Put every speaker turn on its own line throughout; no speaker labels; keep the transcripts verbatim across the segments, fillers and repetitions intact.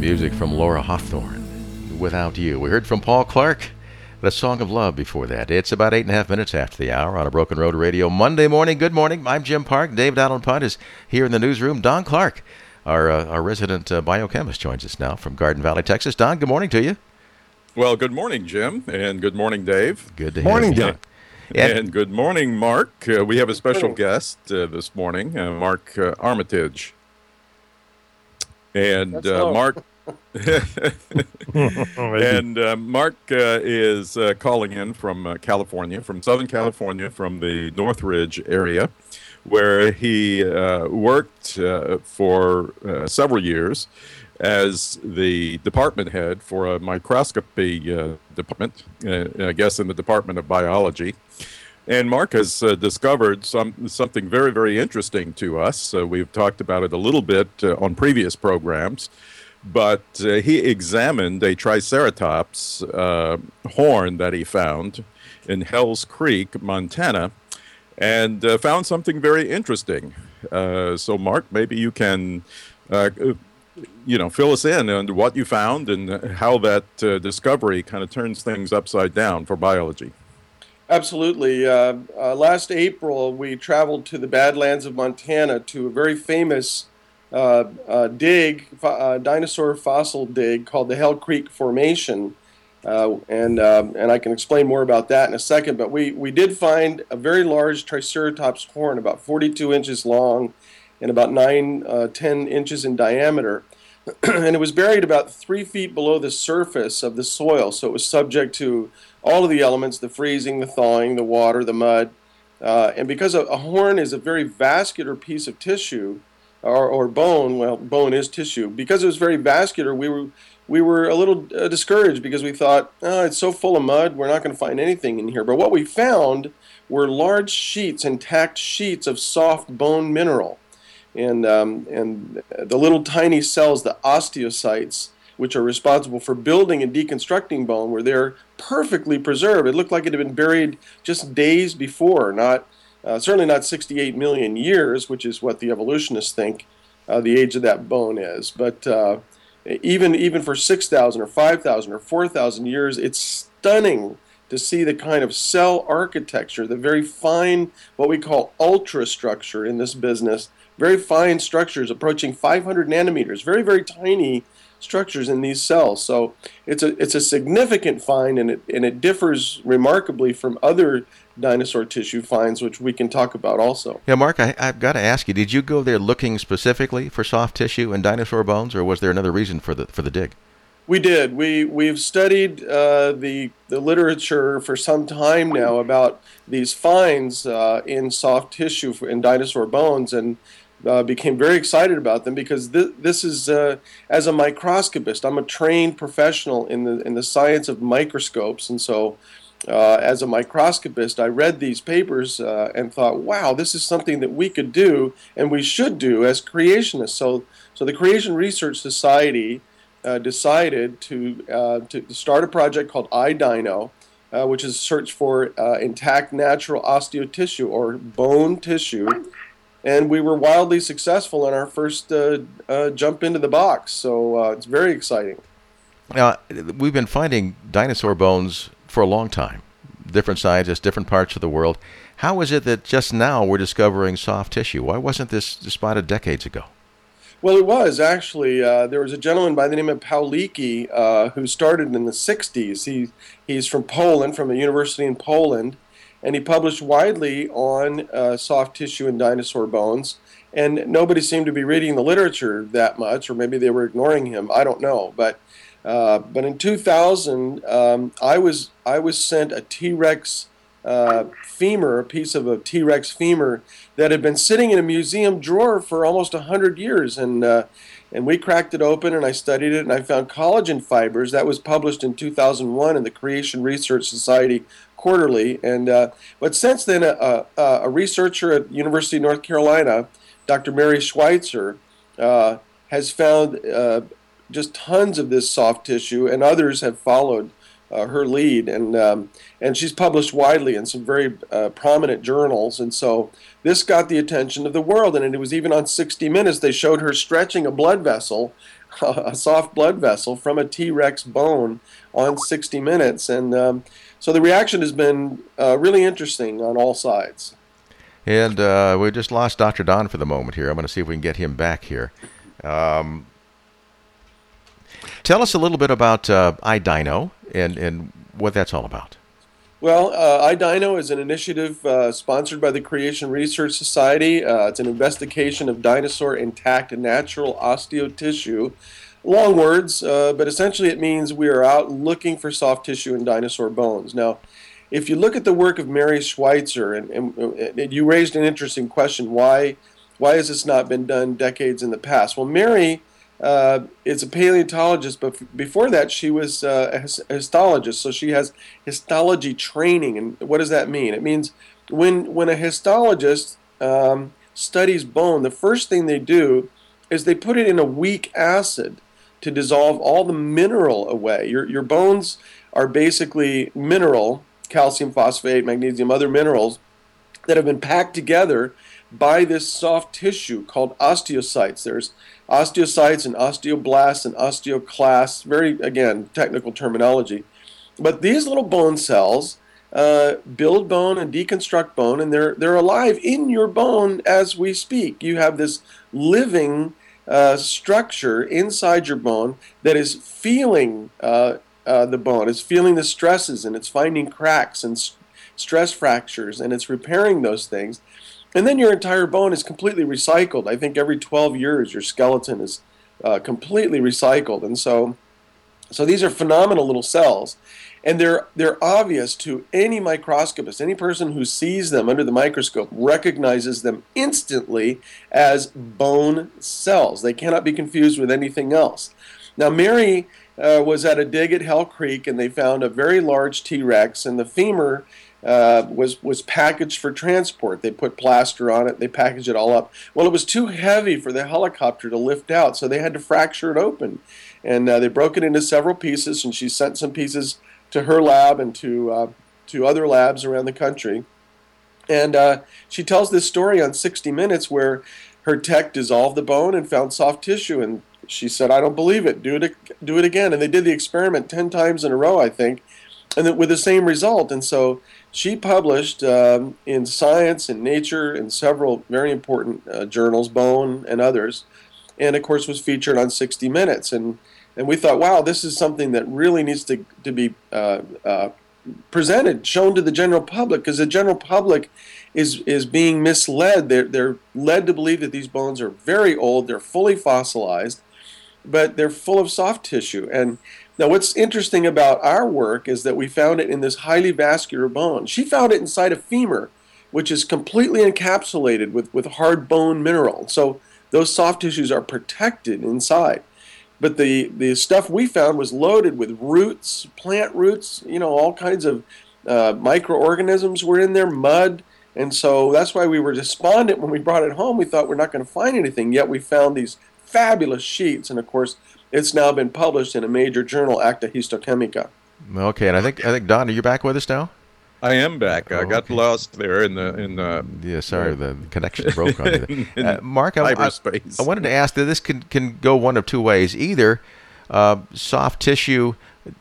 Music from Laura Hawthorne, Without You. We heard from Paul Clark, The Song of Love before that. It's about eight and a half minutes after the hour on a Broken Road Radio Monday morning. Good morning. I'm Jim Park. Dave Allen Punt is here in the newsroom. Don Clark, our uh, our resident uh, biochemist, joins us now from Garden Valley, Texas. Don, good morning to you.
Well, good morning, Jim, and good morning, Dave.
Good to
morning,
hear you.
Don.
And,
and good morning, Mark. Uh, we have a special guest uh, this morning, uh, Mark uh, Armitage. And uh, Mark... and uh, Mark uh, is uh, calling in from uh, California, from Southern California, from the Northridge area, where he uh, worked uh, for uh, several years as the department head for a microscopy uh, department, uh, I guess in the Department of Biology. And Mark has uh, discovered some something very, very interesting to us. Uh, we've talked about it a little bit uh, on previous programs. But uh, he examined a Triceratops uh, horn that he found in Hells Creek, Montana, and uh, found something very interesting. Uh, so, Mark, maybe you can, uh, you know, fill us in on what you found and how that uh, discovery kind of turns things upside down for biology.
Absolutely. Uh, uh, last April, we traveled to the Badlands of Montana to a very famous Uh, uh, dig, uh, dinosaur fossil dig called the Hell Creek Formation, uh, and uh, and I can explain more about that in a second. But we we did find a very large Triceratops horn, about forty-two inches long, and about nine, uh, ten inches in diameter, and it was buried about three feet below the surface of the soil. So it was subject to all of the elements: the freezing, the thawing, the water, the mud, uh, and because a, a horn is a very vascular piece of tissue. Or, or bone, well, bone is tissue. Because it was very vascular, we were we were a little uh, discouraged because we thought, oh, it's so full of mud, we're not going to find anything in here. But what we found were large sheets, intact sheets of soft bone mineral. And, um, and the little tiny cells, the osteocytes, which are responsible for building and deconstructing bone, were there perfectly preserved. It looked like it had been buried just days before, not Uh, certainly not sixty-eight million years, which is what the evolutionists think uh, the age of that bone is. But uh, even even for six thousand or five thousand or four thousand years, it's stunning to see the kind of cell architecture, the very fine, what we call ultrastructure in this business, very fine structures approaching five hundred nanometers, very, very tiny structures in these cells. So it's a it's a significant find, and it and it differs remarkably from other dinosaur tissue finds, which we can talk about also.
Yeah, Mark, I, I've got to ask you: did you go there looking specifically for soft tissue and dinosaur bones, or was there another reason for the for the dig?
We did. We we've studied uh, the the literature for some time now about these finds uh, in soft tissue for, in dinosaur bones, and Uh, became very excited about them because th this is, uh, as a microscopist, I'm a trained professional in the in the science of microscopes, and so uh, as a microscopist, I read these papers uh, and thought, wow, this is something that we could do and we should do as creationists. So, so the Creation Research Society uh, decided to uh, to start a project called iDino, uh, which is a search for uh, intact natural osteotissue or bone tissue. And we were wildly successful in our first uh, uh, jump into the box, so uh, it's very exciting.
Now, we've been finding dinosaur bones for a long time, different scientists, different parts of the world. How is it that just now we're discovering soft tissue? Why wasn't this spotted decades ago?
Well, it was, actually. Uh, there was a gentleman by the name of Pawlicki uh, who started in the sixties. He, he's from Poland, from a university in Poland. And he published widely on uh, soft tissue and dinosaur bones, and nobody seemed to be reading the literature that much, or maybe they were ignoring him. I don't know. But uh, but in two thousand, um, I was I was sent a T-Rex uh, femur, a piece of a T-Rex femur that had been sitting in a museum drawer for almost a hundred years, and uh, and we cracked it open, and I studied it, and I found collagen fibers. That was published in two thousand one in the Creation Research Society Quarterly, and uh, but since then, a, a, a researcher at University of North Carolina, Doctor Mary Schweitzer, uh, has found uh, just tons of this soft tissue, and others have followed uh, her lead, and um, and she's published widely in some very uh, prominent journals, and so this got the attention of the world, and it was even on sixty minutes. They showed her stretching a blood vessel a soft blood vessel from a T-Rex bone on sixty minutes. And um, so the reaction has been uh, really interesting on all sides.
And uh, we just lost Doctor Don for the moment here. I'm going to see if we can get him back here. Um, tell us a little bit about uh, iDino and, and what that's all about.
Well, uh, iDino is an initiative uh, sponsored by the Creation Research Society. Uh, it's an investigation of dinosaur intact natural osteotissue. Long words, uh, but essentially it means we are out looking for soft tissue in dinosaur bones. Now, if you look at the work of Mary Schweitzer, and, and, and you raised an interesting question, why, why has this not been done decades in the past? Well, Mary uh, is a paleontologist, but f- before that she was uh, a, his- a histologist, so she has histology training. And what does that mean? It means when, when a histologist um, studies bone, the first thing they do is they put it in a weak acid to dissolve all the mineral away. Your, your bones are basically mineral, calcium, phosphate, magnesium, other minerals that have been packed together by this soft tissue called osteocytes. There's osteocytes and osteoblasts and osteoclasts, very, again, technical terminology. But these little bone cells uh, build bone and deconstruct bone, and they're, they're alive in your bone as we speak. You have this living uh, structure inside your bone that is feeling uh, Uh, the bone. It's feeling the stresses, and it's finding cracks and st- stress fractures, and it's repairing those things. And then your entire bone is completely recycled. I think every twelve years your skeleton is uh, completely recycled. And so so these are phenomenal little cells, and they're they're obvious to any microscopist. Any person who sees them under the microscope recognizes them instantly as bone cells. They cannot be confused with anything else. Now, Mary Uh, was at a dig at Hell Creek, and they found a very large T-Rex, and the femur uh, was was packaged for transport. They put plaster on it, they packaged it all up. Well, it was too heavy for the helicopter to lift out, so they had to fracture it open, and uh, they broke it into several pieces, and she sent some pieces to her lab and to uh, to other labs around the country. And uh, she tells this story on sixty minutes where her tech dissolved the bone and found soft tissue, and she said, "I don't believe it. Do it, do it again." And they did the experiment ten times in a row, I think, and with the same result. And so she published um, in Science and Nature and several very important uh, journals, Bone and others, and of course was featured on sixty minutes. And and we thought, wow, this is something that really needs to to be uh, uh, presented, shown to the general public, because the general public is is being misled. They're they're led to believe that these bones are very old. They're fully fossilized, but they're full of soft tissue. And now what's interesting about our work is that we found it in this highly vascular bone. She found it inside a femur, which is completely encapsulated with, with hard bone mineral. So those soft tissues are protected inside. But the, the stuff we found was loaded with roots, plant roots, you know, all kinds of uh, microorganisms were in there, mud. And so that's why we were despondent when we brought it home. We thought we're not going to find anything, yet we found these fabulous sheets, and of course, it's now been published in a major journal, Acta Histochemica.
Okay, and I think I think Don, are you back with us now?
I am back.
Oh,
I got
okay.
lost there in the in the.
Yeah, sorry, the connection broke on you.
in
Uh, Mark, I, I,
cyberspace.
I wanted to ask that this can can go one of two ways. Either uh, soft tissue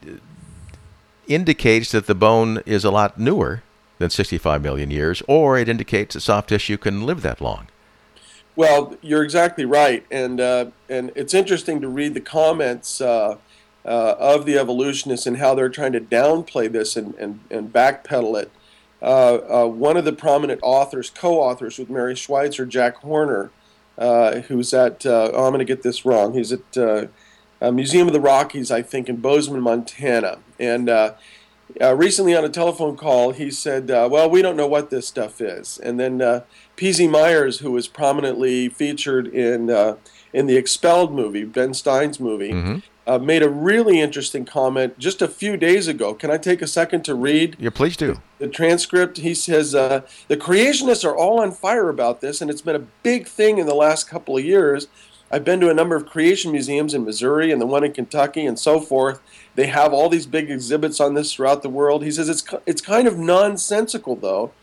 indicates that the bone is a lot newer than sixty-five million years, or it indicates that soft tissue can live that long.
Well, you're exactly right, and uh, and it's interesting to read the comments uh, uh, of the evolutionists and how they're trying to downplay this and, and, and backpedal it. Uh, uh, one of the prominent authors, co-authors with Mary Schweitzer, Jack Horner, uh, who's at, uh, oh, I'm going to get this wrong, he's at uh, uh, Museum of the Rockies, I think, in Bozeman, Montana, and uh, Uh, recently on a telephone call, he said, uh, well, we don't know what this stuff is. And then uh, P Z Myers, who was prominently featured in uh, in the Expelled movie, Ben Stein's movie,
Mm-hmm.
uh, made a really interesting comment just a few days ago. Can I take a second to read
Yeah, please do.
the transcript? He says, uh, the creationists are all on fire about this, and it's been a big thing in the last couple of years. I've been to a number of creation museums in Missouri and the one in Kentucky and so forth. They have all these big exhibits on this throughout the world. He says it's it's kind of nonsensical, though,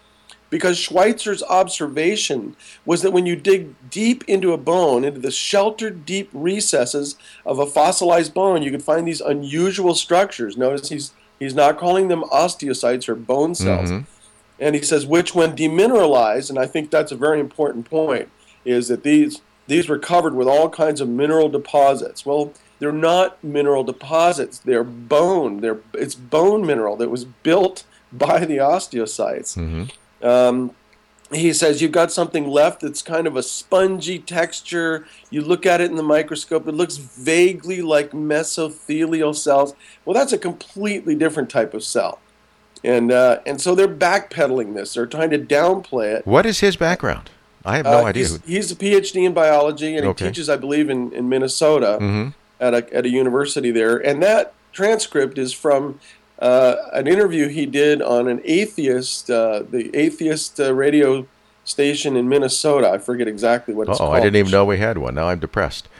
because Schweitzer's observation was that when you dig deep into a bone, into the sheltered deep recesses of a fossilized bone, you could find these unusual structures. Notice he's he's not calling them osteocytes or bone cells.
Mm-hmm.
And he says, which when demineralized, and I think that's a very important point, is that these these were covered with all kinds of mineral deposits. Well, they're not mineral deposits. They're bone. They're it's bone mineral that was built by the osteocytes.
Mm-hmm.
Um, he says you've got something left that's kind of a spongy texture. You look at it in the microscope, it looks vaguely like mesothelial cells. Well, that's a completely different type of cell. And uh, and so they're backpedaling this. They're trying to downplay it.
What is his background? I have no
uh,
idea.
He's, he's a P H D in biology, and
Okay.
he teaches, I believe, in, in Minnesota
Mm-hmm.
at a at a university there. And that transcript is from uh, an interview he did on an atheist, uh, the atheist uh, radio station in Minnesota. I forget exactly what it's
Oh,
called.
I didn't even know we had one. Now I'm depressed.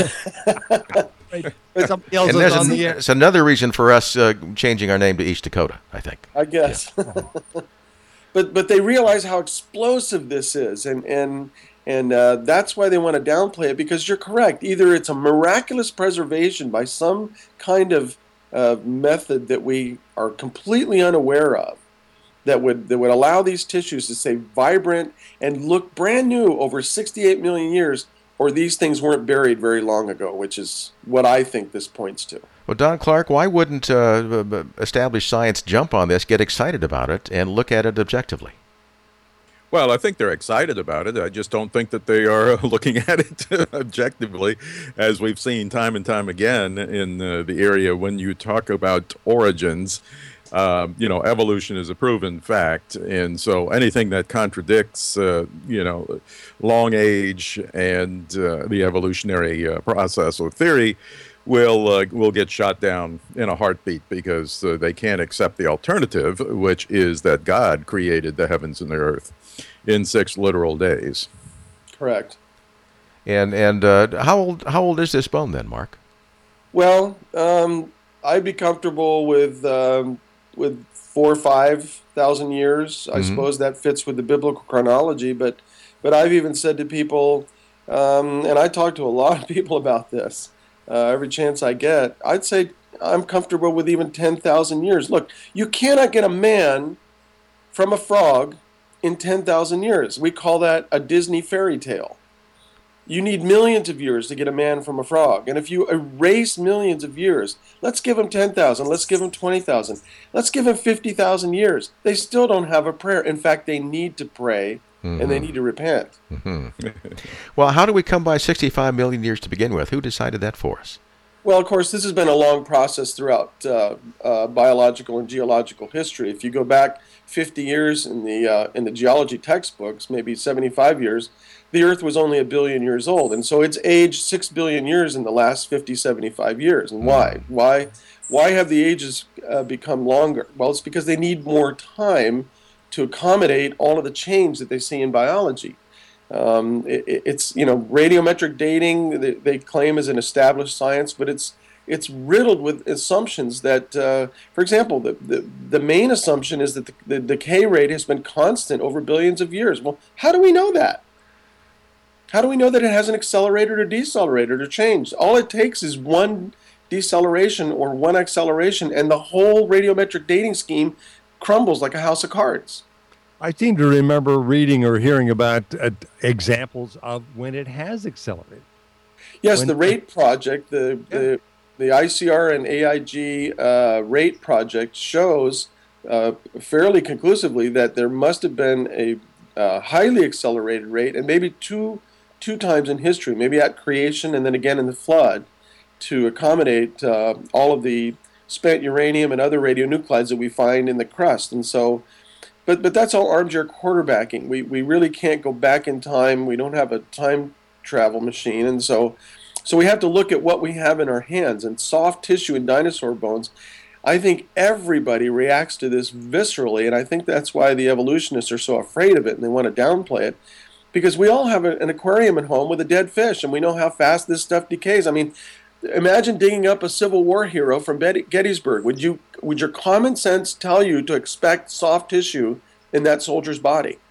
Somebody else
And
is
there's
on
an,
the air.
it's another reason for us uh, changing our name to East Dakota, I think.
I guess. but but they realize how explosive this is, and and and uh, that's why they want to downplay it, because you're correct. Either it's a miraculous preservation by some kind of uh, method that we are completely unaware of, that would that would allow these tissues to stay vibrant and look brand new over sixty-eight million years, or these things weren't buried very long ago, which is what I think this points to.
Well, Don Clark, why wouldn't uh, b- b- established science jump on this, get excited about it, and look at it objectively?
Well, I think they're excited about it. I just don't think that they are looking at it objectively, as we've seen time and time again in uh, the area when you talk about origins. Um, you know, evolution is a proven fact, and so anything that contradicts, uh, you know, long age and uh, the evolutionary uh, process or theory will uh, will get shot down in a heartbeat, because uh, they can't accept the alternative, which is that God created the heavens and the earth in six literal days.
Correct.
And and uh, how old how old is this bone then, Mark?
Well, um, I'd be comfortable with um, with four or five thousand years. I
Mhm.
suppose that fits with the biblical chronology. But but I've even said to people, um, and I talk to a lot of people about this uh, every chance I get. I'd say I'm comfortable with even ten thousand years. Look, you cannot get a man from a frog in ten thousand years. We call that a Disney fairy tale. You need millions of years to get a man from a frog. And if you erase millions of years, let's give him ten thousand, let's give him twenty thousand, let's give him fifty thousand years. They still don't have a prayer. In fact, they need to pray,
Mm-hmm.
and they need to repent.
Mm-hmm. Well, how do we come by sixty-five million years to begin with? Who decided that for us?
Well, of course, this has been a long process throughout uh, uh, biological and geological history. If you go back fifty years in the uh, in the geology textbooks, maybe seventy-five years, the Earth was only a billion years old. And so it's aged six billion years in the last fifty, seventy-five years. And why? Why why have the ages uh, become longer? Well, it's because they need more time to accommodate all of the change that they see in biology. Um, it, it's, you know, radiometric dating, they, they claim is an established science, but it's it's riddled with assumptions that, uh, for example, the, the, the main assumption is that the, the decay rate has been constant over billions of years. Well, how do we know that? How do we know that it hasn't accelerated or decelerated or changed? All it takes is one deceleration or one acceleration, and the whole radiometric dating scheme crumbles like a house of cards.
I seem to remember reading or hearing about uh, examples of when it has accelerated.
Yes,
When-
the RATE project, the,
Yeah.
the the I C R and A I G uh, RATE project shows uh, fairly conclusively that there must have been a uh, highly accelerated rate, and maybe two two times in history, maybe at creation and then again in the flood, to accommodate uh, all of the spent uranium and other radionuclides that we find in the crust. And so, but but that's all armchair quarterbacking. We we really can't go back in time. We don't have a time travel machine, and so so we have to look at what we have in our hands. And soft tissue in dinosaur bones, I think everybody reacts to this viscerally, and I think that's why the evolutionists are so afraid of it and they want to downplay it, because we all have a, an aquarium at home with a dead fish, and we know how fast this stuff decays. I mean, imagine digging up a Civil War hero from Bet- Gettysburg. Would you would your common sense tell you to expect soft tissue in that soldier's body?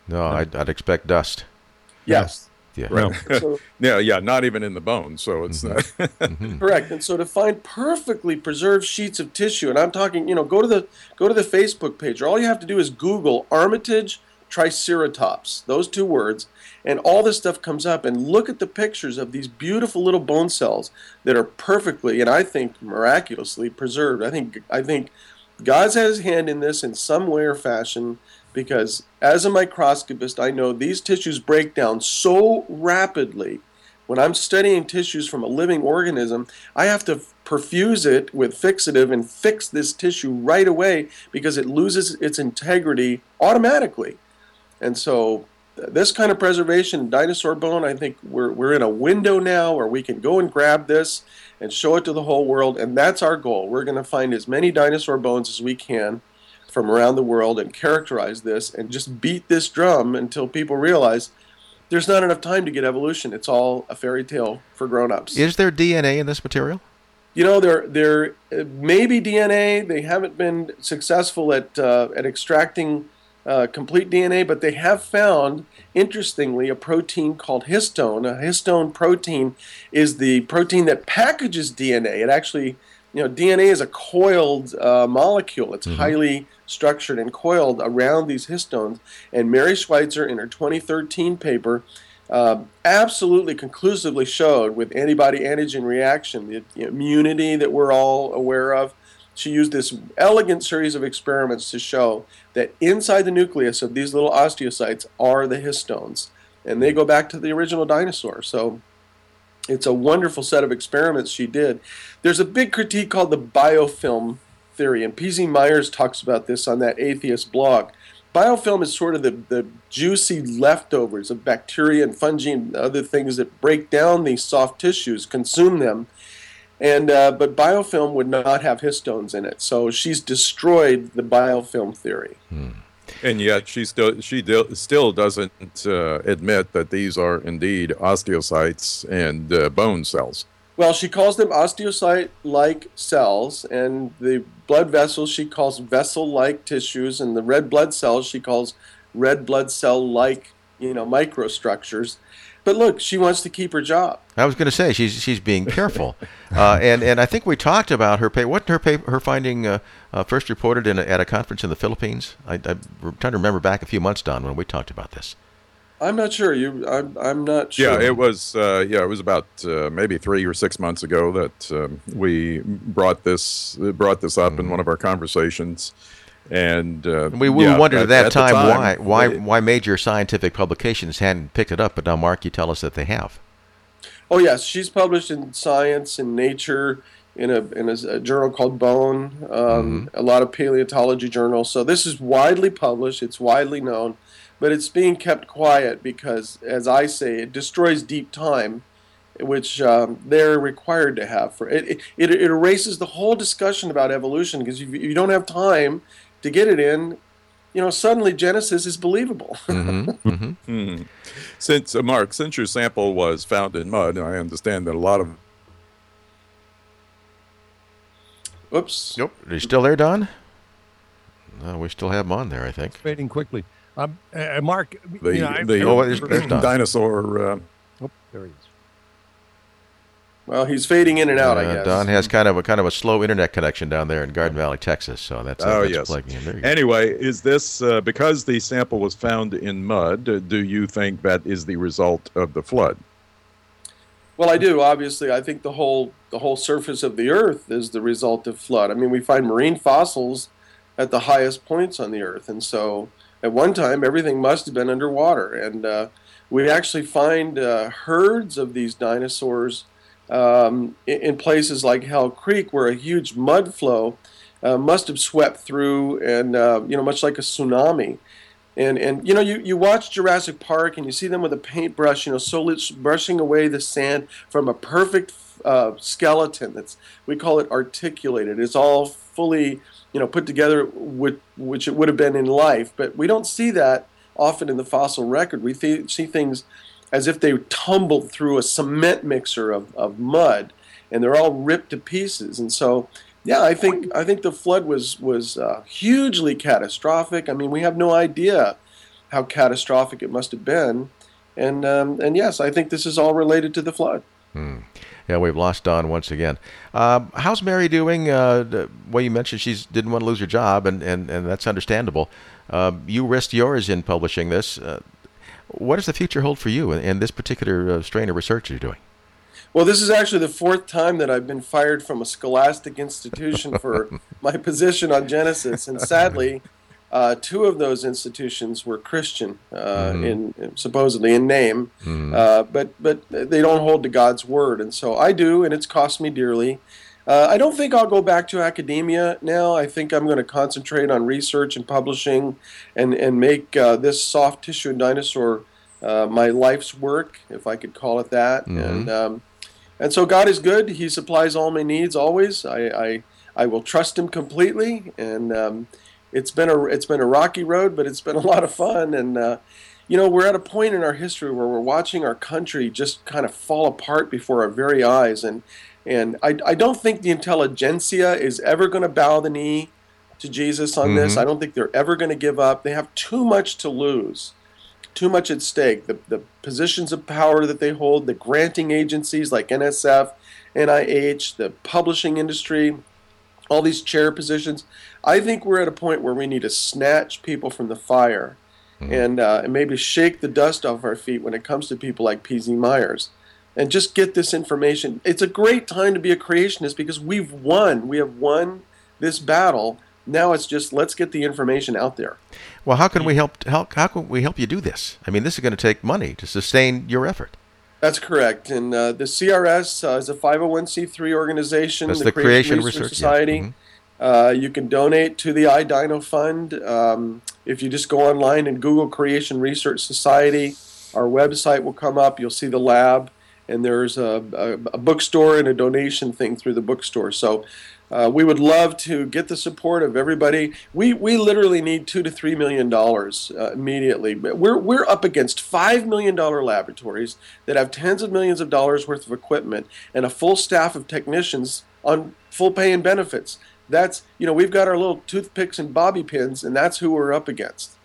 No, I'd, I'd expect dust.
Yes.
Yeah.
Right.
So,
Yeah, yeah, not even in the bone. So it's
Mm-hmm.
not.
correct. And so to find perfectly preserved sheets of tissue, and I'm talking, you know, go to the go to the Facebook page. Or all you have to do is Google Armitage Triceratops, those two words, and all this stuff comes up. And look at the pictures of these beautiful little bone cells that are perfectly, and I think miraculously preserved. I think I think God's had his hand in this in some way or fashion, because as a microscopist, I know these tissues break down so rapidly. When I'm studying tissues from a living organism, I have to perfuse it with fixative and fix this tissue right away because it loses its integrity automatically. And so this kind of preservation, dinosaur bone, I think we're, we're in a window now where we can go and grab this and show it to the whole world, and that's our goal. We're going to find as many dinosaur bones as we can from around the world and characterize this and just beat this drum until people realize there's not enough time to get evolution. It's all a fairy tale for grown-ups.
Is there D N A in this material?
You know, there there may be D N A. They haven't been successful at uh, at extracting uh, complete D N A, but they have found, interestingly, a protein called histone. A histone protein is the protein that packages D N A. It actually, you know, D N A is a coiled uh, molecule. It's mm-hmm. highly structured and coiled around these histones. And Mary Schweitzer, in her twenty thirteen paper, uh, absolutely conclusively showed with antibody-antigen reaction, the, the immunity that we're all aware of. She used this elegant series of experiments to show that inside the nucleus of these little osteocytes are the histones. And they go back to the original dinosaur. So it's a wonderful set of experiments she did. There's a big critique called the biofilm theory, and P Z Myers talks about this on that Atheist blog. Biofilm is sort of the, the juicy leftovers of bacteria and fungi and other things that break down these soft tissues, consume them, and uh, but biofilm would not have histones in it. So she's destroyed the biofilm theory.
Hmm.
And yet she still she do, still doesn't uh, admit that these are indeed osteocytes and uh, bone cells.
Well, she calls them osteocyte-like cells, and the blood vessels she calls vessel-like tissues, and the red blood cells she calls red blood cell-like, you know, microstructures. But look, she wants to keep her job.
I was going to say she's she's being careful, uh, and and I think we talked about her pa- what her pa- her finding uh, uh, first reported in a, at a conference in the Philippines. I, I'm trying to remember back a few months, Don, when we talked about this.
I'm not sure. You, I'm, I'm not sure.
Yeah, it was. Uh, yeah, it was about uh, maybe three or six months ago that um, we brought this brought this up mm-hmm. in one of our conversations, and uh,
we, we
yeah,
wondered at, at that time, time why why
it,
why major scientific publications hadn't picked it up. But now, Mark, you tell us that they have.
Oh yes, she's published in Science and Nature, in a in a, a journal called Bone, um, mm-hmm. a lot of paleontology journals. So this is widely published. It's widely known. But it's being kept quiet because, as I say, it destroys deep time, which um, they're required to have. For it, it, it erases the whole discussion about evolution, because if you don't have time to get it in, you know, suddenly Genesis is believable.
mm-hmm. Mm-hmm.
Hmm. Since uh, Mark, since your sample was found in mud, I understand that a lot of.
Oops.
Nope. Are you still there, Don? No, we still have him on there, I think.
It's fading quickly. Um, uh, Mark,
the,
you know,
the
oh, there's, there's
dinosaur. Uh,
oh, there he is.
Well, he's fading in and out,
uh,
I guess.
Don has kind of a kind of a slow internet connection down there in Garden Valley, Texas, so that's, uh,
oh
that's
yes.
plaguing him. There you go.
Anyway, is this uh, because the sample was found in mud? Uh, do you think that is the result of the flood?
Well, I do. Obviously, I think the whole the whole surface of the Earth is the result of flood. I mean, we find marine fossils at the highest points on the Earth, and so at one time, everything must have been underwater, and uh, we actually find uh, herds of these dinosaurs um, in, in places like Hell Creek, where a huge mud flow uh, must have swept through, and uh, you know, much like a tsunami. And and you know, you, you watch Jurassic Park, and you see them with a paintbrush, you know, slowly brushing away the sand from a perfect uh, skeleton. That's, we call it articulated. It's all fully, you know, put together, with, which it would have been in life. But we don't see that often in the fossil record. We th- see things as if they tumbled through a cement mixer of, of mud, and they're all ripped to pieces. And so, yeah, I think I think the flood was was uh, hugely catastrophic. I mean, we have no idea how catastrophic it must have been. And um, and yes, I think this is all related to the flood.
Hmm. Yeah, we've lost Dawn once again. Uh, how's Mary doing? Uh, well, you mentioned she didn't want to lose her job, and, and, and that's understandable. Uh, you risked yours in publishing this. Uh, what does the future hold for you in, in this particular uh, strain of research you're doing?
Well, this is actually the fourth time that I've been fired from a scholastic institution for my position on Genesis, and sadly, uh, two of those institutions were Christian, uh, mm-hmm. in supposedly in name, mm-hmm. uh, but but they don't hold to God's word, and so I do, and it's cost me dearly. Uh, I don't think I'll go back to academia now. I think I'm going to concentrate on research and publishing, and and make uh, this soft tissue and dinosaur uh, my life's work, if I could call it that, mm-hmm. and. Um, And so God is good. He supplies all my needs always. I I, I will trust Him completely. And um, it's been a it's been a rocky road, but it's been a lot of fun. And uh, you know, we're at a point in our history where we're watching our country just kind of fall apart before our very eyes. And and I I don't think the intelligentsia is ever going to bow the knee to Jesus on mm-hmm. this. I don't think they're ever going to give up. They have too much to lose. Too much at stake. The the positions of power that they hold, the granting agencies like N S F, N I H, the publishing industry, all these chair positions. I think we're at a point where we need to snatch people from the fire, mm-hmm. and uh, and maybe shake the dust off our feet when it comes to people like P Z Myers, and just get this information. It's a great time to be a creationist because we've won. We have won this battle. Now it's just let's get the information out there.
Well, how can we help? How, how can we help you do this? I mean, this is going to take money to sustain your effort.
That's correct. And uh, the C R S uh, is a five oh one c three organization.
That's the, the Creation, Creation Research, Research
Society.
Yeah. Mm-hmm.
Uh, you can donate to the iDino Fund. Um, if you just go online and Google Creation Research Society, our website will come up. You'll see the lab, and there's a, a, a bookstore and a donation thing through the bookstore. So. Uh, we would love to get the support of everybody. We we literally need two to three million dollars uh, immediately. We're we're up against five million dollar laboratories that have tens of millions of dollars worth of equipment and a full staff of technicians on full pay and benefits. That's you know we've got our little toothpicks and bobby pins, and that's who we're up against.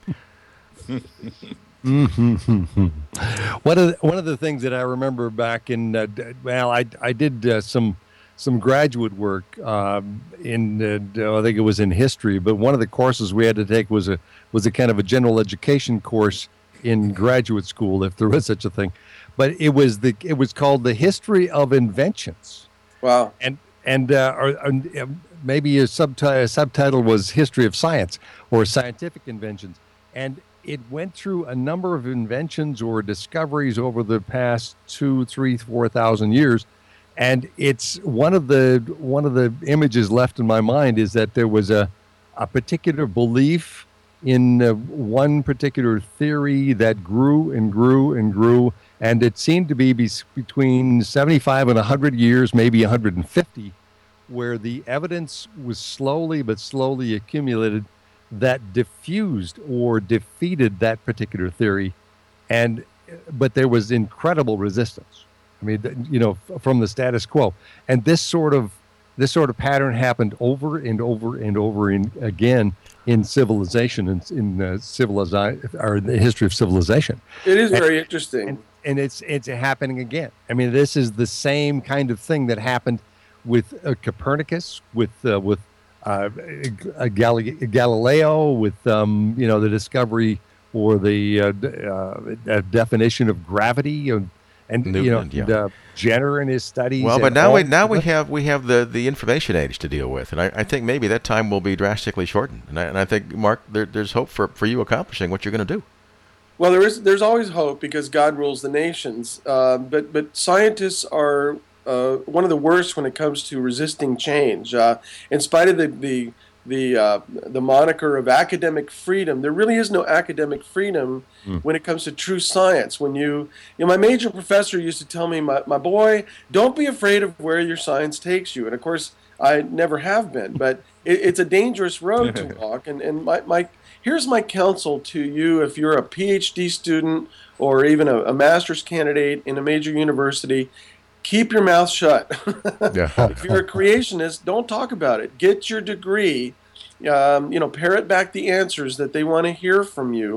Mm-hmm. One of the, one of the things that I remember back in uh, well, I I did uh, some. some graduate work um, in, uh, I think it was in history, but one of the courses we had to take was a was a kind of a general education course in graduate school, if there was such a thing. But it was the it was called the History of Inventions.
Wow.
And and uh, or, or maybe a, subti- a subtitle was History of Science or Scientific Inventions. And it went through a number of inventions or discoveries over the past two, three, four thousand years. And it's one of the one of the images left in my mind is that there was a a particular belief in uh, one particular theory that grew and grew and grew, and it seemed to be, be between seventy-five and one hundred years, maybe one hundred fifty, where the evidence was slowly but slowly accumulated that diffused or defeated that particular theory, and but there was incredible resistance. I mean, you know, from the status quo, and this sort of this sort of pattern happened over and over and over in, again in civilization and in, in uh, civilization or the history of civilization.
It is very
and,
interesting,
and, and it's it's happening again. I mean, this is the same kind of thing that happened with uh, Copernicus, with uh, with uh, Gal- Galileo, with um, you know the discovery or the uh, uh, definition of gravity. And, And
Newton,
you know,
yeah.
uh, Jenner and his studies.
Well, but
and
now
all,
we now we have we have the, the information age to deal with, and I, I think maybe that time will be drastically shortened. And I, and I think, Mark, there, there's hope for, for you accomplishing what you're going to do.
Well, there is there's always hope because God rules the nations. Uh, but but scientists are uh, one of the worst when it comes to resisting change. Uh, in spite of the the the uh, the moniker of academic freedom, there really is no academic freedom mm. when it comes to true science. When you, you know, my major professor used to tell me, my, my boy, don't be afraid of where your science takes you. And of course, I never have been, but it, it's a dangerous road to walk. And, and my, my, here's my counsel to you if you're a PhD student or even a, a master's candidate in a major university. Keep your mouth shut.
Yeah.
If you're a creationist, don't talk about it. Get your degree. Um, you know, parrot back the answers that they want to hear from you.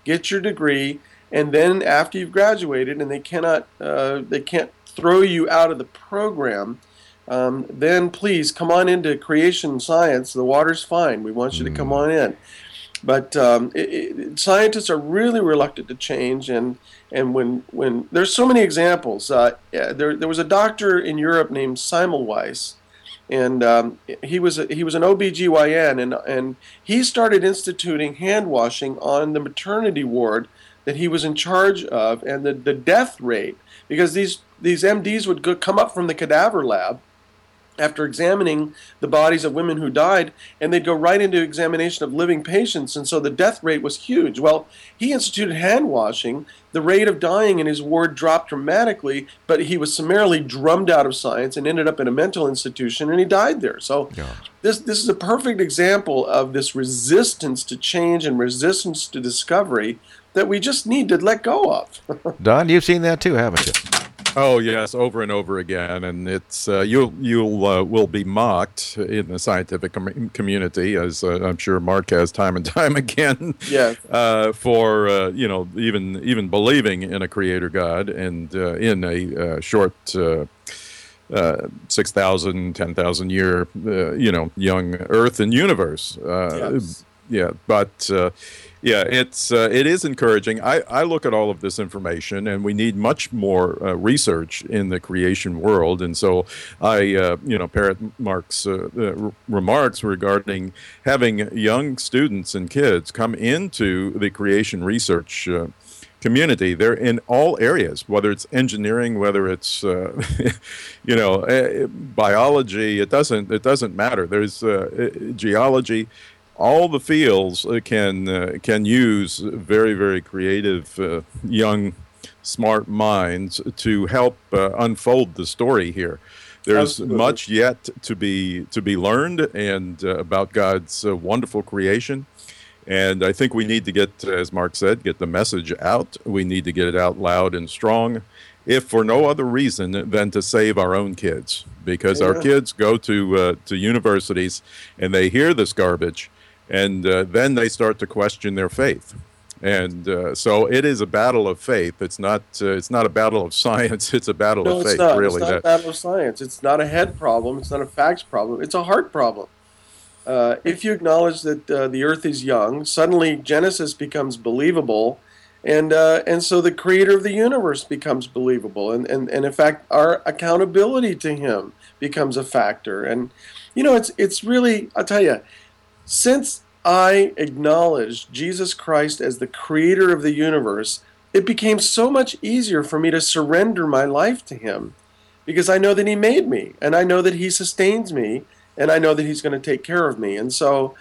get your degree, and then after you've graduated, and they cannot uh, they can't throw you out of the program, um, then please come on into creation science. The water's fine. We want you mm. to come on in. But um, it, it, scientists are really reluctant to change, and and when when there's so many examples. Uh, there there was a doctor in Europe named Semmelweis, and um, he was a, he was an O B G Y N, and and he started instituting hand washing on the maternity ward that he was in charge of, and the, the death rate, because these these M Ds would go, come up from the cadaver lab after examining the bodies of women who died, and they'd go right into examination of living patients, and so the death rate was huge. Well, he instituted hand washing. The rate of dying in his ward dropped dramatically, but he was summarily drummed out of science and ended up in a mental institution, and he died there. So yeah. this this is a perfect example of this resistance to change and resistance to discovery that we just need to let go of.
Don, you've seen that too, haven't you?
Oh yes, over and over again, and it's uh, you'll you'll uh, will be mocked in the scientific com- community, as uh, I'm sure Mark has time and time again.
Yes.
Uh, for uh, you know even even believing in a creator God and uh, in a uh, short uh, uh, six thousand, ten thousand year uh, you know young Earth and universe. Uh,
yes.
Yeah, but. Uh, Yeah, it's uh, it is encouraging. I, I look at all of this information, and we need much more uh, research in the creation world. And so I, uh, you know, parrot Mark's uh, uh, remarks regarding having young students and kids come into the creation research uh, community. They're in all areas, whether it's engineering, whether it's uh, you know uh, biology. It doesn't it doesn't matter. There's uh, geology. All the fields uh, can uh, can use very, very creative, uh, young, smart minds to help uh, unfold the story here. There's Absolutely. much yet to be to be learned and uh, about God's uh, wonderful creation. And I think we need to get, as Mark said, get the message out. We need to get it out loud and strong, if for no other reason than to save our own kids. Because yeah. our kids go to uh, to universities and they hear this garbage. And uh, then they start to question their faith, and uh, so it is a battle of faith. It's not. Uh, it's not a battle of science. It's a battle
no,
of
it's
faith.
Not.
Really,
it's not
that...
a battle of science. It's not a head problem. It's not a facts problem. It's a heart problem. Uh, if you acknowledge that uh, the Earth is young, suddenly Genesis becomes believable, and uh, and so the Creator of the universe becomes believable, and, and and in fact, our accountability to Him becomes a factor. And you know, it's it's really. I'll tell you. Since I acknowledged Jesus Christ as the creator of the universe, it became so much easier for me to surrender my life to Him, because I know that He made me, and I know that He sustains me, and I know that He's going to take care of me. And so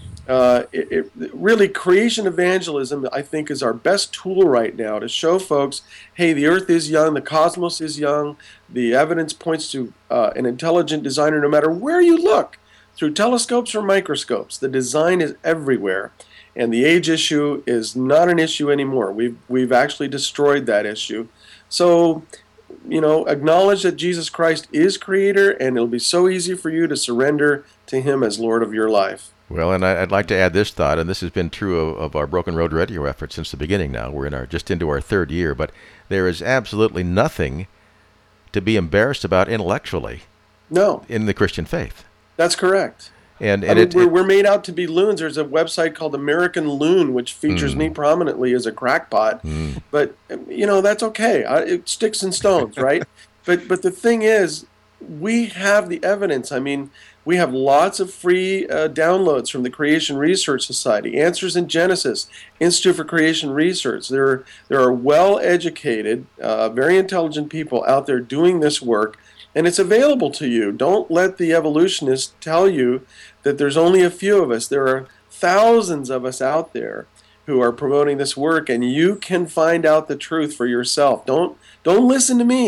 uh, it, it, really, creation evangelism, I think, is our best tool right now to show folks, hey, the earth is young, the cosmos is young, the evidence points to uh, an intelligent designer no matter where you look. Through telescopes or microscopes, the design is everywhere, and the age issue is not an issue anymore. We've we've actually destroyed that issue. So, you know, acknowledge that Jesus Christ is Creator, and it'll be so easy for you to surrender to Him as Lord of your life.
Well, and I'd like to add this thought, and this has been true of, of our Broken Road Radio effort since the beginning. Now we're in our just into our third year, but there is absolutely nothing to be embarrassed about intellectually.
No,
in the Christian faith.
That's correct.
And, and
I mean,
it,
we're,
it,
we're made out to be loons. There's a website called American Loon, which features mm. me prominently as a crackpot. Mm. But, you know, that's okay. I, it sticks and stones, right? but but the thing is, we have the evidence. I mean, we have lots of free uh, downloads from the Creation Research Society, Answers in Genesis, Institute for Creation Research. There are, there are well-educated, uh, very intelligent people out there doing this work, and it's available to you. Don't let the evolutionists tell you that there's only a few of us. There are thousands of us out there who are promoting this work, and you can find out the truth for yourself. Don't don't listen to me.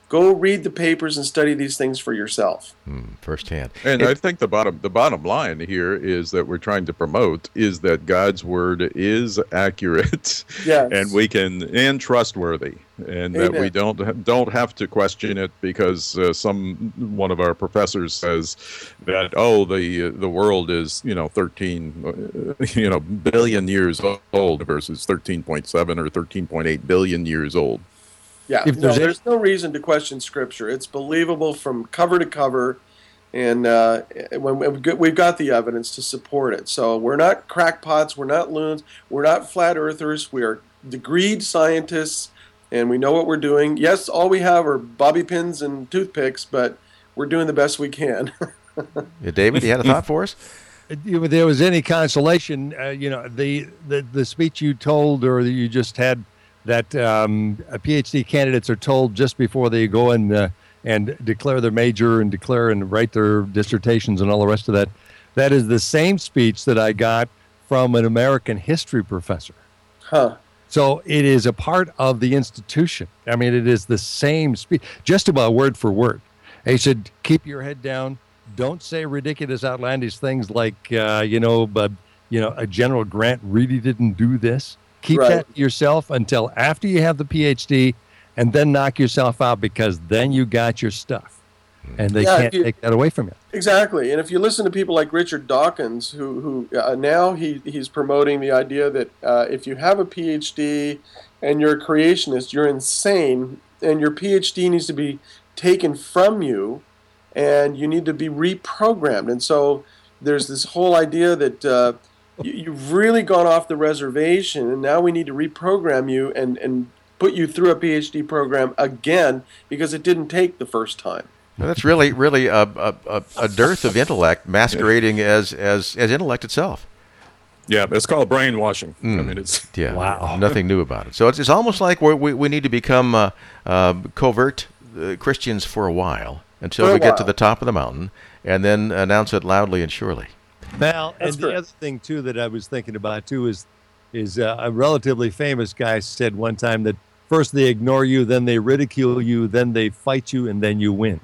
Go read the papers and study these things for yourself.
Hmm, firsthand.
And
It-
I think the bottom the bottom line here is that we're trying to promote is that God's word is accurate,
Yes.
and we can and trustworthy, and that we
Amen.
don't don't have to question it because uh, some one of our professors says that oh the uh, the world is you know thirteen uh, you know billion years old versus thirteen point seven or thirteen point eight billion years old.
Yeah,
If
no,
there's
there's,
any-
no reason to question Scripture. It's believable from cover to cover, and uh, when when we get- we've got the evidence to support it. So we're not crackpots, we're not loons, we're not flat earthers. We are degreed scientists, and we know what we're doing. Yes, all we have are bobby pins and toothpicks, but we're doing the best we can.
Yeah, David, you had a thought for us?
If there was any consolation, uh, you know, the, the the speech you told or that you just had that um, uh, PhD candidates are told just before they go and uh, and declare their major and declare and write their dissertations and all the rest of that. That is the same speech that I got from an American history professor.
Huh.
So it is a part of the institution. I mean, it is the same speech, just about word for word. He said, keep your head down. Don't say ridiculous, outlandish things like, uh, you know, but, you know, a General Grant really didn't do this. Keep
Right.
that to yourself until after you have the PhD, and then knock yourself out, because then you got your stuff. And they
Yeah, if
can't
you-
take that away from you.
Exactly, and if you listen to people like Richard Dawkins, who who uh, now he he's promoting the idea that uh, if you have a PhD and you're a creationist, you're insane, and your PhD needs to be taken from you, and you need to be reprogrammed. And so there's this whole idea that uh, you, you've really gone off the reservation, and now we need to reprogram you and and put you through a PhD program again because it didn't take the first time.
Well, that's really, really a, a, a, a dearth of intellect masquerading as, as, as intellect itself.
Yeah, it's called brainwashing. I
Mm.
mean, it's
Yeah,
Wow.
nothing new about it. So it's, it's almost like we're, we we need to become uh, uh, covert uh, Christians for a while until
For a
we get to
while.
the top of the mountain, and then announce it loudly and surely.
Well, and
That's
the
correct.
other thing too that I was thinking about too is is uh, a relatively famous guy said one time that first they ignore you, then they ridicule you, then they fight you, and then you win.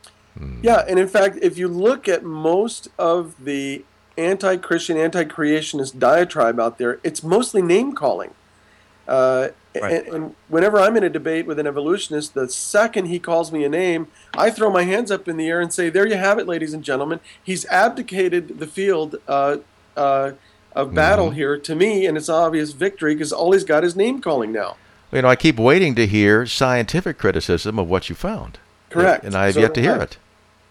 Yeah, and in fact, if you look at most of the anti-Christian, anti-creationist diatribe out there, it's mostly name-calling. Uh,
Right.
and, and whenever I'm in a debate with an evolutionist, the second he calls me a name, I throw my hands up in the air and say, there you have it, ladies and gentlemen. He's abdicated the field uh, uh, of battle here to me, and it's an obvious victory because all he's got is name-calling now.
You know, I keep waiting to hear scientific criticism of what you found.
Correct.
And I have
So
yet to
do
hear
I.
it.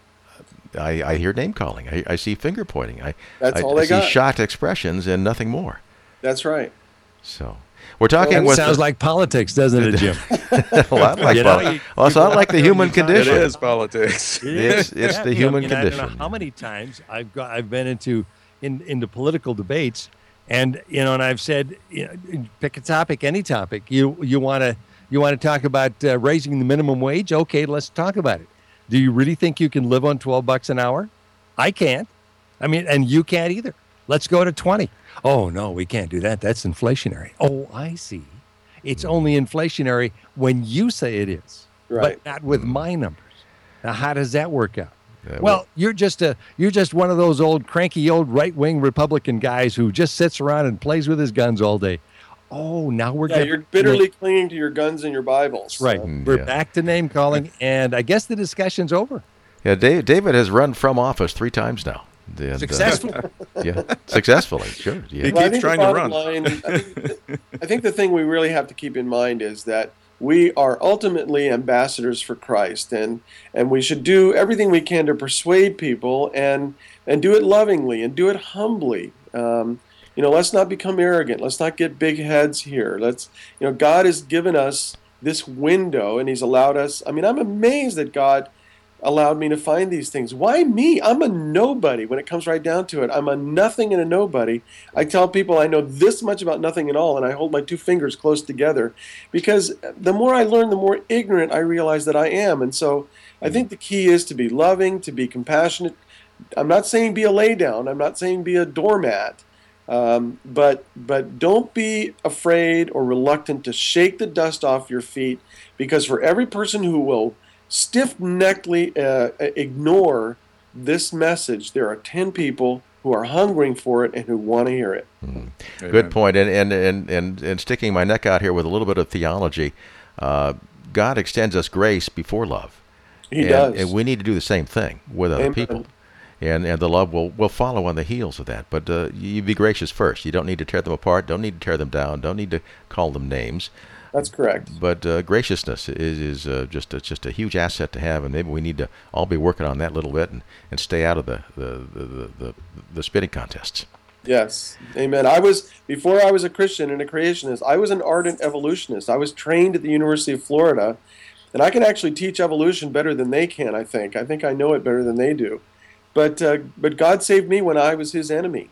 I, I hear name calling. I, I see finger pointing. I,
That's
I,
all
I
they
see
got.
shocked expressions and nothing more.
That's right.
So we're talking
That
with
sounds like politics, doesn't it, Jim?
a lot like
You know,
poli-
you-
well, it's
you
not
walk
like the
around,
human
you talk-
it
condition.
is politics.
It's it's
Yeah,
the
you know,
human
you know, I don't know
condition.
how many times I've got I've been into in into political debates, and you know, and I've said, you know, pick a topic, any topic. You you want to you want to talk about uh, raising the minimum wage? Okay, let's talk about it. Do you really think you can live on twelve bucks an hour? I can't. I mean, and you can't either. Let's go to twenty. Oh no, we can't do that. That's inflationary. Oh, I see. It's only inflationary when you say it is,
Right.
but not with my numbers. Now, how does that work out?
Yeah,
Well, you're just a you're just one of those old cranky old right wing Republican guys who just sits around and plays with his guns all day. Oh, now we're
Yeah,
getting
you're bitterly clinging to your guns and your Bibles.
right.
So-
Mm,
We're
yeah.
back to name calling, and I guess the discussion's over.
yeah, Dave, David has run from office three times now. And, uh,
Successful.
yeah, successfully, sure. Yeah.
He
Well, I
keeps
think the
trying to
bottom
run.
line- I think, I think the thing we really have to keep in mind is that we are ultimately ambassadors for Christ, and and we should do everything we can to persuade people and and do it lovingly and do it humbly. Um, you know, let's not become arrogant. Let's not get big heads here. Let's, you know, God has given us this window, and He's allowed us. I mean, I'm amazed that God allowed me to find these things. Why me? I'm a nobody when it comes right down to it. I'm a nothing and a nobody. I tell people I know this much about nothing at all, and I hold my two fingers close together because the more I learn, the more ignorant I realize that I am. And so I think the key is to be loving, to be compassionate. I'm not saying be a lay down. I'm not saying be a doormat. Um, but but don't be afraid or reluctant to shake the dust off your feet, because for every person who will stiff-neckedly uh, ignore this message, there are ten people who are hungering for it and who want to hear it.
Mm. Good point. And, and, and, and, and sticking my neck out here with a little bit of theology, uh, God extends us grace before love.
He
and,
does.
And we need to do the same thing with other
Amen.
people. And, and the love will, will follow on the heels of that. But uh, you be gracious first. You don't need to tear them apart. Don't need to tear them down. Don't need to call them names.
That's correct.
But uh, graciousness is, is uh, just, a, just a huge asset to have, and maybe we need to all be working on that a little bit and, and stay out of the, the, the, the, the spitting contests.
Yes. Amen. I was, before I was a Christian and a creationist, I was an ardent evolutionist. I was trained at the University of Florida, and I can actually teach evolution better than they can, I think. I think I know it better than they do. But uh, but God saved me when I was his enemy.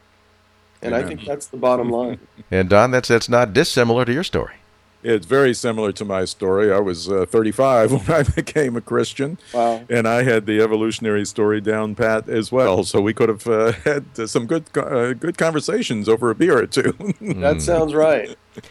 And Amen. I think that's the bottom line.
And Don, that's that's not dissimilar to your story.
It's very similar to my story. I was uh, thirty-five when I became a Christian.
Wow.
And I had the evolutionary story down pat as well. So we could have uh, had uh, some good uh, good conversations over a beer or two.
That sounds right.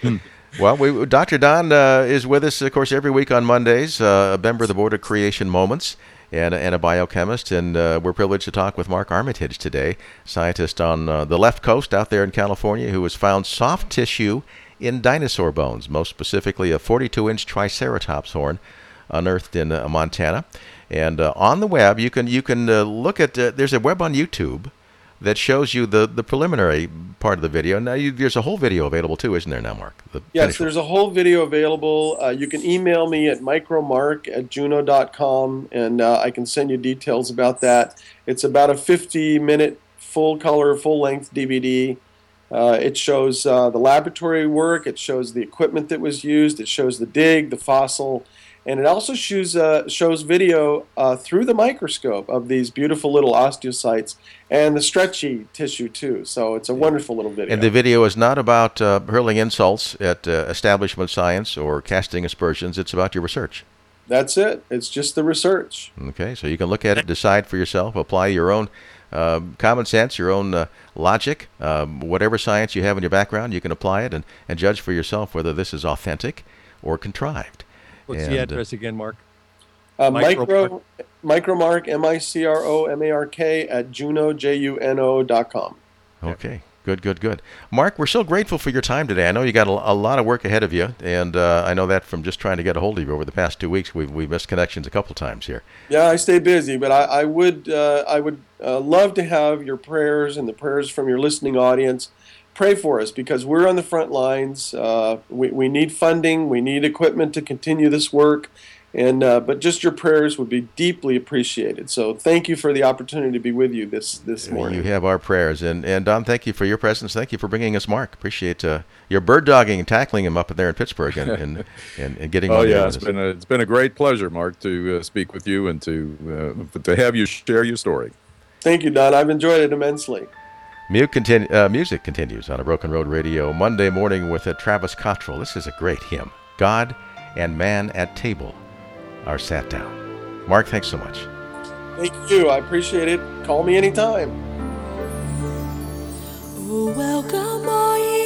Well, we, Doctor Don uh, is with us, of course, every week on Mondays, uh, a member of the Board of Creation Moments, and, and a biochemist. And uh, we're privileged to talk with Mark Armitage today, scientist on uh, the left coast out there in California, who has found soft tissue in dinosaur bones, most specifically a forty-two inch Triceratops horn unearthed in uh, Montana. And uh, on the web, you can you can uh, look at, uh, there's a web on YouTube that shows you the, the preliminary part of the video. Now, you, there's a whole video available too, isn't there now, Mark? The
yes, there's a whole video available. Uh, you can email me at micromark at juno dot com, and uh, I can send you details about that. It's about a fifty minute full-color, full-length D V D. Uh, it shows uh, the laboratory work, it shows the equipment that was used, it shows the dig, the fossil, and it also shows, uh, shows video uh, through the microscope of these beautiful little osteocytes and the stretchy tissue too. So it's a wonderful little video.
And the video is not about uh, hurling insults at uh, establishment science or casting aspersions. It's about your research.
That's it. It's just the research.
Okay, so you can look at it, decide for yourself, apply your own uh, common sense, your own uh, logic, um, whatever science you have in your background, you can apply it and, and judge for yourself whether this is authentic or contrived.
What's
and,
the address again, Mark?
Uh, micro, micromark, M I C R O M A R K, at juno, J U N O dot com.
Okay. Good, good, good. Mark, we're so grateful for your time today. I know you got a, a lot of work ahead of you, and uh, I know that from just trying to get a hold of you over the past two weeks. We've, we've missed connections a couple times here.
Yeah, I stay busy, but I, I would uh, I would uh, love to have your prayers and the prayers from your listening audience. Pray for us, because we're on the front lines. Uh, we, we need funding. We need equipment to continue this work. And uh, but just your prayers would be deeply appreciated. So thank you for the opportunity to be with you this, this morning.
You have our prayers. And, and Don, thank you for your presence. Thank you for bringing us Mark. Appreciate uh, your bird dogging and tackling him up there in Pittsburgh and, and, and, and getting
oh,
on
yeah, it's been, a, it's been a great pleasure, Mark, to uh, speak with you and to, uh, to have you share your story.
Thank you, Don. I've enjoyed it immensely.
Music, continu- uh, music continues on a Broken Road Radio Monday morning with uh, Travis Cottrell. This is a great hymn, God and Man at Table Are Sat Down. Mark, thanks so much.
Thank you. I appreciate it. Call me anytime.
Oh, welcome all ye